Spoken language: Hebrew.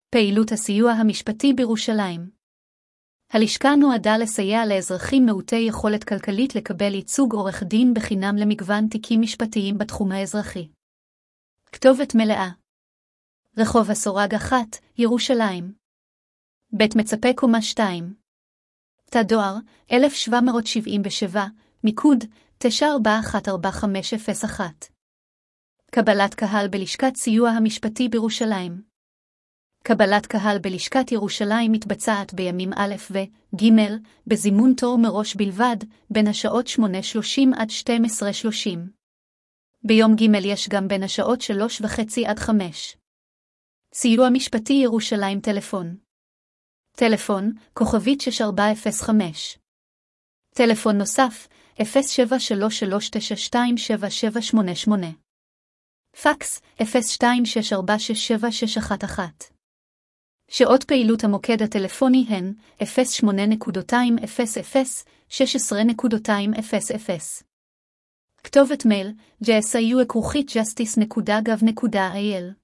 פעילות הסיוע המשפטי בירושלים. הלשכה נועדה לסייע לאזרחים מעוטי יכולת כלכלית לקבל ייצוג עורך דין בחינם למגוון תיקים משפטיים בתחום האזרחי. כתובת מלאה. רחוב הסורג 1, ירושלים. בית מצפה קומה 2. תא דואר 1777, מיקוד 94145001. קבלת קהל בלשכת סיוע המשפטי בירושלים. קבלת קהל בלשכת ירושלים מתבצעת בימים א' וג' בזימון תור מראש בלבד, בין השעות 8:30 עד 12:30. ביום ג' יש גם בין השעות 3:30 עד 5. סיוע משפטי ירושלים טלפון. טלפון, כוכבית 6405. טלפון נוסף, 0733927788. פקס, 0264676611. שעות פעילות המוקד הטלפוני הן 08.200-16.200. כתובת מייל, jsiu@justice.gov.il